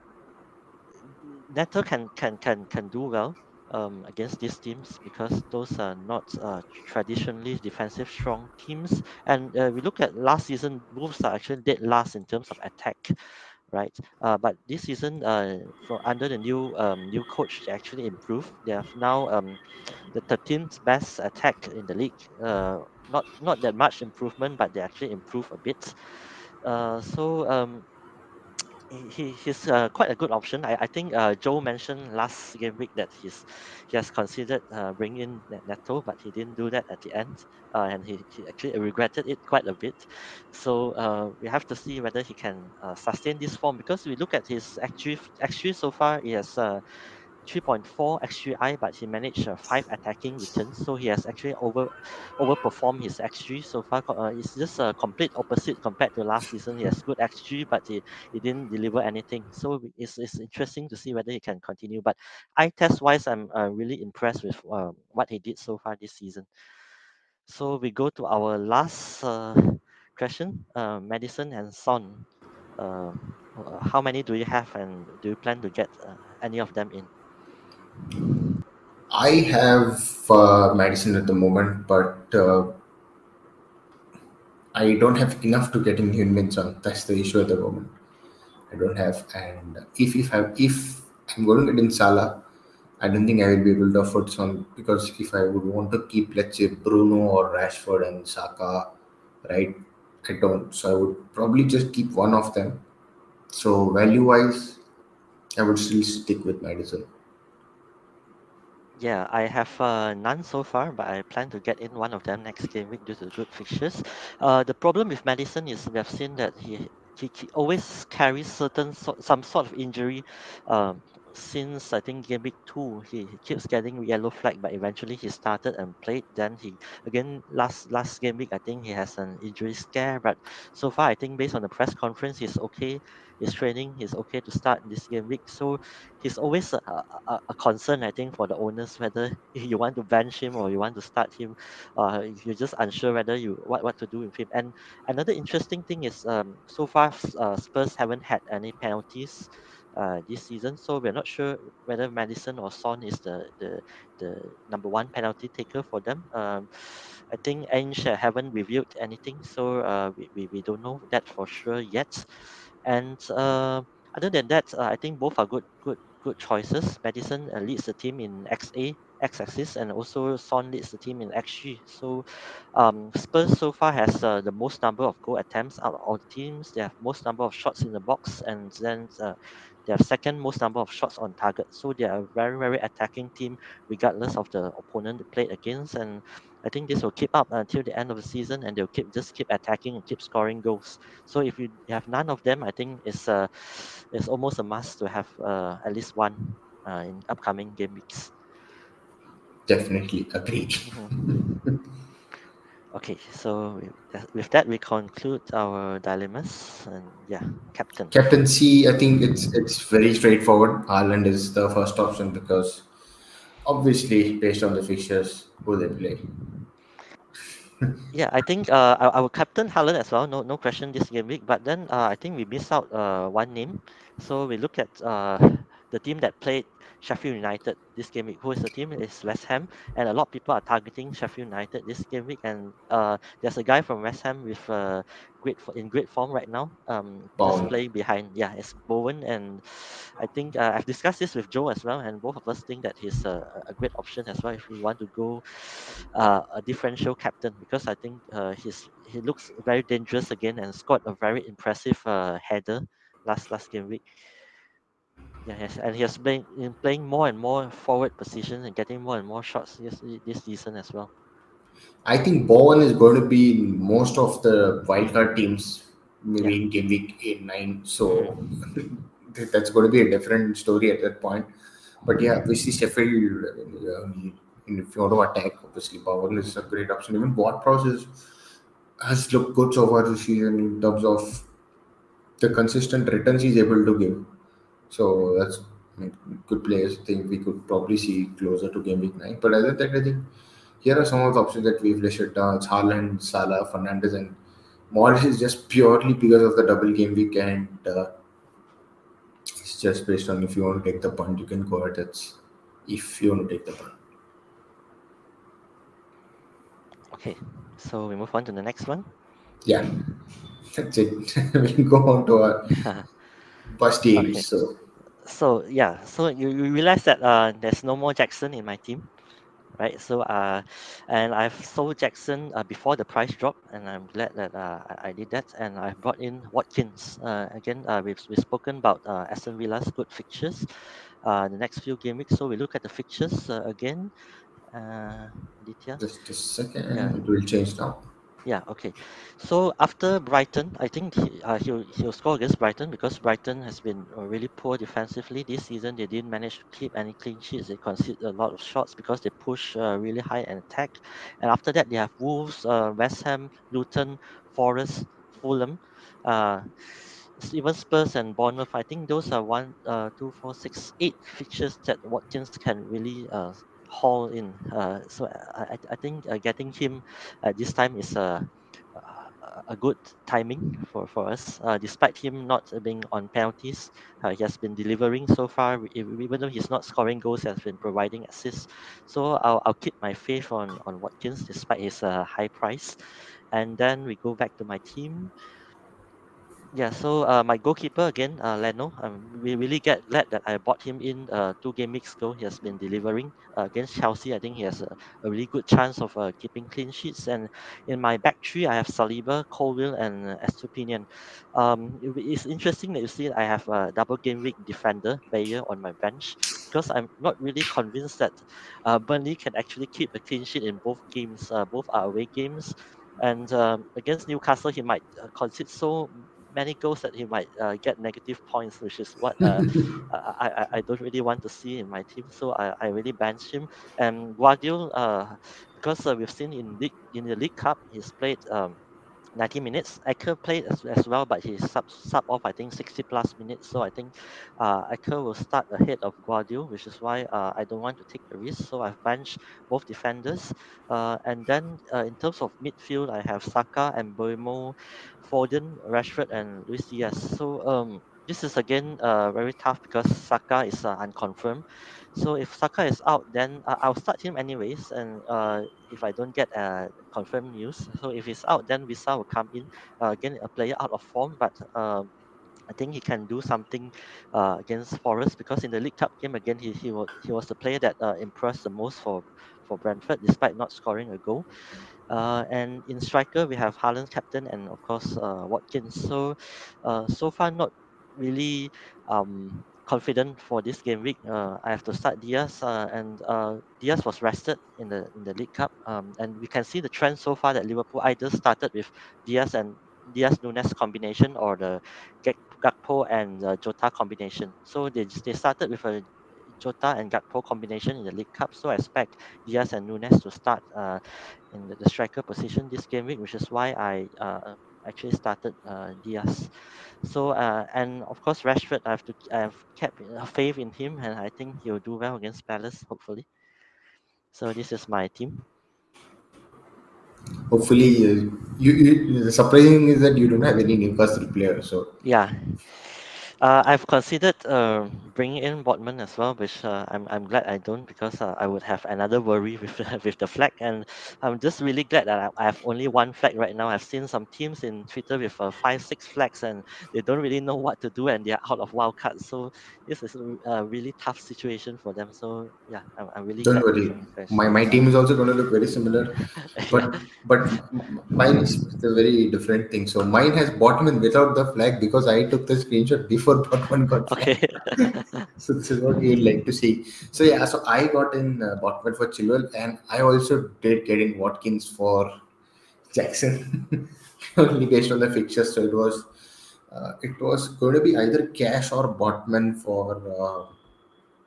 Neto can do well against these teams because those are not traditionally defensive strong teams. And we look at last season, Wolves are actually dead last in terms of attack, right? But this season, for under the new coach, they actually improved. They have now the 13th best attack in the league. Not that much improvement, but they actually improve a bit. So he's quite a good option. I think Joe mentioned last game week that he has considered bringing in Neto, but he didn't do that at the end, and he actually regretted it quite a bit. So we have to see whether he can sustain this form because we look at his XG so far. He has 3.4 XGI, but he managed 5 attacking returns. So he has actually overperformed his XG so far. It's just a complete opposite compared to last season. He has good XG, but he didn't deliver anything. So it's interesting to see whether he can continue. But eye test wise, I'm really impressed with what he did so far this season. So we go to our last question, Madison and Son. Uh, how many do you have, and do you plan to get any of them in? I have Madison at the moment, but I don't have enough to get in Hyunmin Son. That's the issue at the moment. I don't have, and if I'm going to get in Salah, I don't think I will be able to afford Son because if I would want to keep, let's say, Bruno or Rashford and Saka, right? I don't. So I would probably just keep one of them. So value wise, I would still stick with Madison. Yeah, I have none so far, but I plan to get in one of them next game week due to good fixtures. The problem with Madison is we have seen that he always carries some sort of injury. Um, since I think game week 2, he keeps getting yellow flag, but eventually he started and played. Then he again last game week I think he has an injury scare, but so far I think based on the press conference he's okay. His training he's okay to start this game week. So he's always a concern, I think, for the owners whether you want to bench him or you want to start him. You're just unsure whether what to do with him. And another interesting thing is so far Spurs haven't had any penalties this season, so we're not sure whether Madison or Son is the number one penalty taker for them. I think Ange haven't reviewed anything, so we don't know that for sure yet. And other than that, I think both are good choices. Madison leads the team in XA, X-axis, and also Son leads the team in XG. So Spurs so far has the most number of goal attempts out of all the teams. They have most number of shots in the box, and then they have second most number of shots on target. So they are a very attacking team, regardless of the opponent they played against. And I think this will keep up until the end of the season, and they'll keep attacking and keep scoring goals. So if you have none of them, I think it's almost a must to have at least one in upcoming game weeks. Definitely agreed. Mhm. Okay, so with that we conclude our dilemmas, and yeah, captain. Captaincy, I think it's very straightforward. Ireland is the first option because obviously based on the fixtures who they play. Yeah, I think I will captain Haaland as well. No question this game week. But then I think we missed out one name. So we look at the team that played Sheffield United this game week. Who is the team? It's West Ham, and a lot of people are targeting Sheffield United this game week. And there's a guy from West Ham with in great form right now. Just Bowen. playing behind. Yeah, it's Bowen, and I think I've discussed this with Joe as well, and both of us think that he's a great option as well if we want to go a differential captain, because I think he looks very dangerous again and scored a very impressive header last game week. Yeah, yes, and he has playing more and more forward position and getting more and more shots this season as well. I think Bowen is going to be in most of the wildcard teams, Yeah. maybe in game week 8, 9. So Hmm. that's going to be a different story at that point. But yeah, we see Sheffield. If you want to attack, obviously Bowen is a great option. Even Ward-Prowse has looked good so far this season in terms of the consistent returns he's able to give. So that's, I mean, good players. I think we could probably see closer to game week 9. But other than that, I think here are some of the options that we've listed down. It's Haaland, Salah, Fernandez, and Morris is just purely because of the double game week, and it's just based on if you want to take the punt, you can go ahead. That's if you want to take the punt. Okay, so we move on to the next one. Yeah, that's it. We can go on to our bust Okay, teams. So so yeah, so you realize that there's no more Jackson in my team, right? So and I've sold Jackson before the price drop, and I'm glad that I did that. And I've brought in Watkins. Again, we've spoken about Aston Villa's good fixtures the next few game weeks. So we look at the fixtures again. Uh, Aditya, just a yeah. second, it will change now. Yeah, okay. So after Brighton, I think he'll score against Brighton because Brighton has been really poor defensively this season. They didn't manage to keep any clean sheets. They conceded a lot of shots because they push really high and attack. And after that, they have Wolves, West Ham, Luton, Forest, Fulham, uh, even Spurs and Bournemouth. I think those are one, two, four, six, eight fixtures that Watkins can really haul in. So I think getting him this time is a good timing for us. Despite him not being on penalties, he has been delivering so far. Even though he's not scoring goals, he has been providing assists. So I'll keep my faith on Watkins despite his high price. And then we go back to my team. Yeah, so my goalkeeper again, Leno. We really get glad that I bought him in 2 game weeks ago. He has been delivering against Chelsea. I think he has a really good chance of keeping clean sheets. And in my back three, I have Saliba, Colwill, and Estupinian. It's interesting that you see I have a double game week defender Bayer on my bench because I'm not really convinced that Burnley can actually keep a clean sheet in both games. Both are away games. And against Newcastle, he might concede so many goals that he might get negative points, which is what I don't really want to see in my team. So I really bench him. And Guardiola, because we've seen in the League Cup, he's played 90 minutes. Eker played as well, but he sub off I think 60 plus minutes. So I think Eker will start ahead of Guardiola, which is why I don't want to take the risk. So I've benched both defenders. And then in terms of midfield, I have Saka and Boemo, Foden, Rashford, and Luis Diaz. So this is again very tough because Saka is unconfirmed. So if Saka is out, then I'll start him anyways. And if I don't get confirmed news, so if he's out, then Visa will come in. Again, a player out of form, but I think he can do something against Forest because in the League Cup game again, he was the player that impressed the most for Brentford despite not scoring a goal. And in striker, we have Haaland captain and of course Watkins. So, so far not really confident for this game week. I have to start Diaz, and Diaz was rested in the League Cup. And we can see the trend so far that Liverpool either started with Diaz and Diaz Nunes combination or the Gakpo and Jota combination. So they started with a Jota and Gakpo combination in the League Cup. So I expect Diaz and Nunes to start in the striker position this game week, which is why I actually started Diaz. So and of course Rashford, I've kept faith in him, and I think he'll do well against Palace, hopefully. So this is my team. Hopefully, the surprising is that you don't have any Newcastle players. So Yeah, I've considered bringing in Botman as well, which I'm glad I don't because I would have another worry with with the flag, and I'm just really glad that I have only one flag right now. I've seen some teams in Twitter with five, six flags, and they don't really know what to do, and they're out of wild cards. So this is a really tough situation for them. So yeah, I'm really don't glad to worry. finish. My team is also going to look very similar, Yeah. but mine is a very different thing. So mine has Botman without the flag because I took the screenshot before Botman got Okay. flagged. So this is what you'd like to see. So yeah, so I got in Botman for Chilwell, and I also did get in Watkins for Jackson, only based on the fixtures. So it was going to be either Cash or Botman for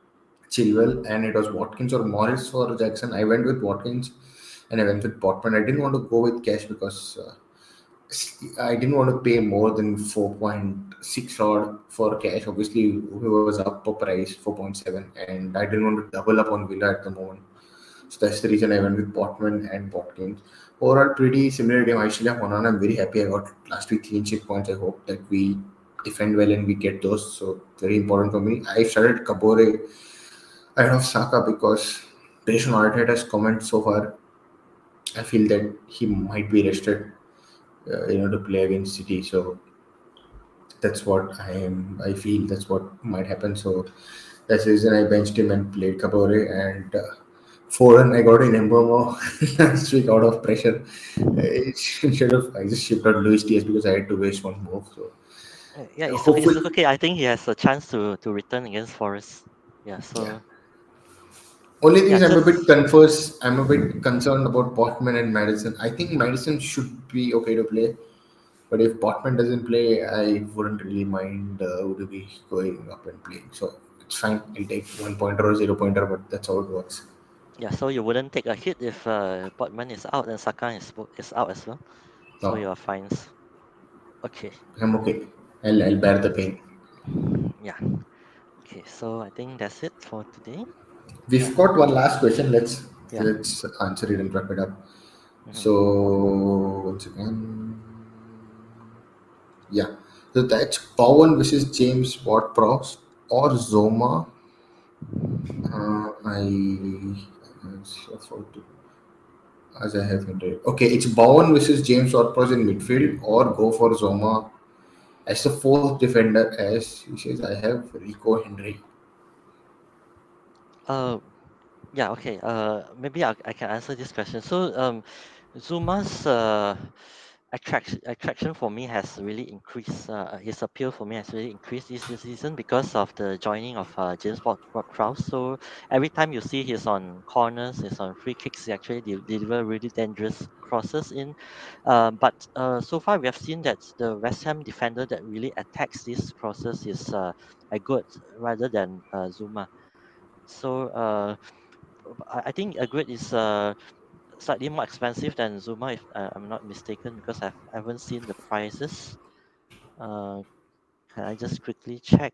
Chilwell, and it was Watkins or Morris for Jackson. I went with Watkins, and I went with Botman. I didn't want to go with cash because I didn't want to pay more than 4.6 odd for cash. Obviously, he was up for price 4.7, and I didn't want to double up on Villa at the moment. So that's the reason I went with Botman and Watkins. Overall, pretty similar game. I still have one on. I'm very happy I got last week clean sheet points. I hope that we defend well and we get those. So very important for me. I started Kabore ahead of Saka because based on Arteta's comments so far, I feel that he might be rested, to play against City. So that's what I am. I feel that's what might happen. So that's the reason I benched him and played Kabore and. Foreign, I got in Embomo last week out of pressure. Instead of, I just shipped out Luis Diaz because I had to waste one move. So Yeah, it's hopefully, okay. I think he has a chance to return against Forest. Yeah, yeah. so Only thing yeah, is, I'm a bit just confused. I'm a bit concerned about Portman and Madison. I think Madison should be okay to play, but if Portman doesn't play, I wouldn't really mind Udubi going up and playing. So it's fine. I'll take 1 pointer or 0 pointer, but that's how it works. yeah. So you wouldn't take a hit if Botman is out and Saka is out as well. So you No, are fine. Okay. I'm okay. I'll bear the pain. Yeah. Okay. So I think that's it for today. Yeah. We've got one last question. Let's Yeah. let's answer it and wrap it up. Mhm. So once again, yeah. So that's Pawan versus James Ward-Prowse or Zoma. As I have hinted. Okay, it's Bowen versus James Ward-Prowse in midfield, or go for Zoma as the fourth defender. As he says, I have Rico Henry. Uh, yeah. Okay. Maybe I can answer this question. So Zuma's attraction for me has really increased. His appeal for me has really increased this season because of the joining of James Ward-Prowse. So every time you see he's on corners, he's on free kicks, he actually deliver really dangerous crosses in. But so far we have seen that the West Ham defender that really attacks these crosses is Agut rather than Zuma. So I think Agut is slightly more expensive than Zuma, if I'm not mistaken, because I haven't seen the prices. Uh, can I just quickly check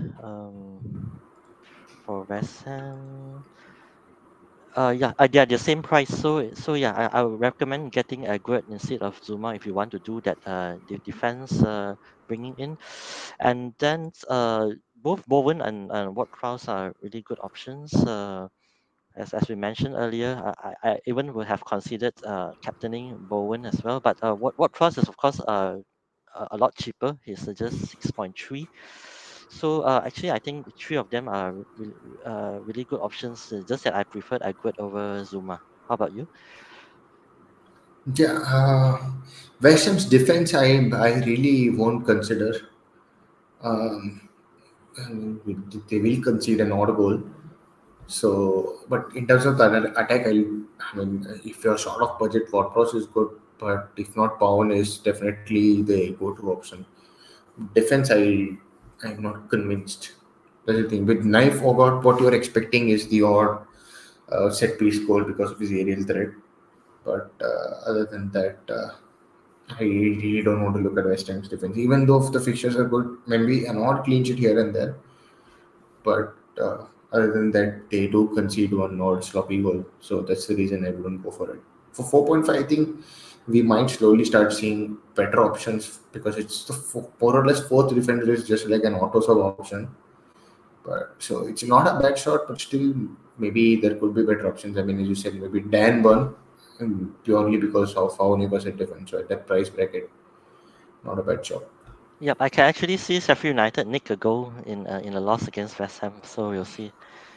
for West Ham? Yeah, they're the same price. So yeah, I would recommend getting a Grid instead of Zuma if you want to do that defense bringing in, and then both Bowen and Ward Prowse are really good options. As we mentioned earlier, I even would have considered captaining Bowen as well. But what Cross is of course a lot cheaper. He's just 6.3. So actually, I think the three of them are really good options. Just that I preferred Aguerd over Zuma. How about you? Yeah, West Ham's defense, I really won't consider. Um, I mean, they will concede an odd goal. So, but in terms of the attack, I mean, if you're short of budget, Ward-Prowse is good, but if not, Pawan is definitely the go-to option. Defense, I'm not convinced. That's the thing. With Knife Ogod, what you're expecting is the odd set piece goal because of his aerial threat. But other than that, I really don't want to look at West Ham's defense. Even though if the fixtures are good, maybe an odd clean sheet here and there. But other than that, they do concede one odd sloppy goal. So that's the reason I wouldn't go for it. For 4.5, I think we might slowly start seeing better options because it's the more or less fourth defender is just like an auto sub option. But so it's not a bad shot, but still maybe there could be better options. I mean, as you said, maybe Dan Burn, purely because of how Newcastle defense. So at that price bracket, not a bad shot. Yep, I can actually see Sheffield United nick a goal in a loss against West Ham. So we'll see.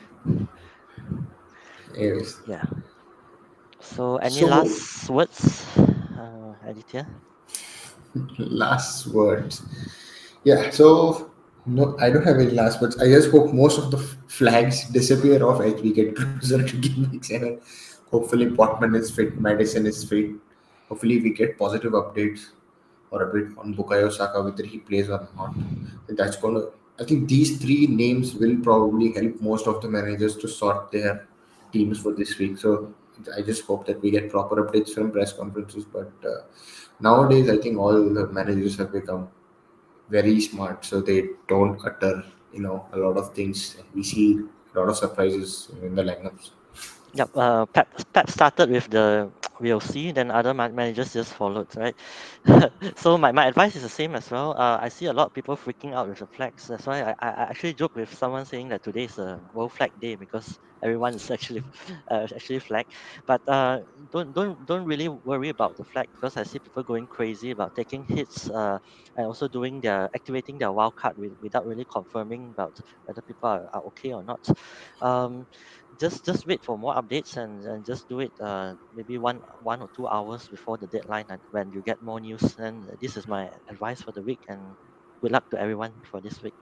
Anyways, Yeah. So any so last words, Aditya? last words. Yeah, so no, I don't have any last words. I just hope most of the flags disappear off as we get closer to game week 7. Hopefully, Portman is fit, Madison is fit. Hopefully, we get positive updates or a bit on Bukayo Saka whether he plays or not. That's going to I think these three names will probably help most of the managers to sort their teams for this week. So I just hope that we get proper updates from press conferences. But nowadays, I think all the managers have become very smart, so they don't utter, a lot of things. We see a lot of surprises in the lineups. Yep. Pep started with the we'll see, then other managers just followed, right? So my advice is the same as well. I see a lot of people freaking out with the flags. That's why I actually joke with someone saying that today is a World Flag Day because everyone is actually actually flag. But don't really worry about the flag because I see people going crazy about taking hits and also doing their activating their wild card without really confirming about whether people are okay or not. Um, just wait for more updates and just do it maybe 1 or 2 hours before the deadline and when you get more news. And this is my advice for the week, and good luck to everyone for this week.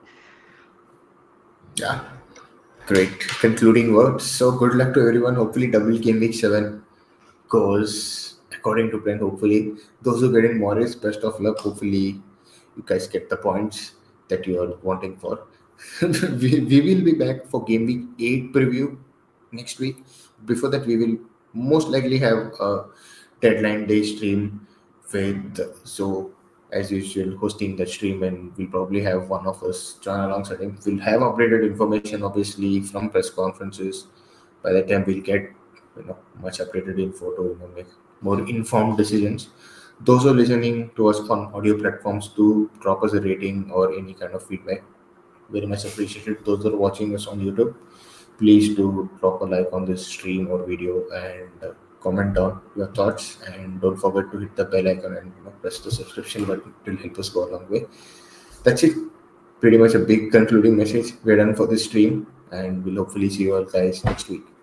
Yeah, great concluding words. So good luck to everyone. Hopefully, double game week 7 goes according to plan. Hopefully, those who get in Morris, best of luck. Hopefully, you guys get the points that you are wanting for. we will be back for game week 8 preview next week. Before that, we will most likely have a deadline day stream with, so as usual, hosting the stream, and we'll probably have one of us join alongside him. We'll have updated information, obviously, from press conferences. By that time, we'll get much updated info to make more informed decisions. Those who are listening to us on audio platforms, do drop us a rating or any kind of feedback. Very much appreciated. Those who are watching us on YouTube, please do drop a like on this stream or video and comment down your thoughts. And don't forget to hit the bell icon and press the subscription button. It will help us go a long way. That's it. Pretty much a big concluding message. We're done for this stream, and we'll hopefully see you all guys next week.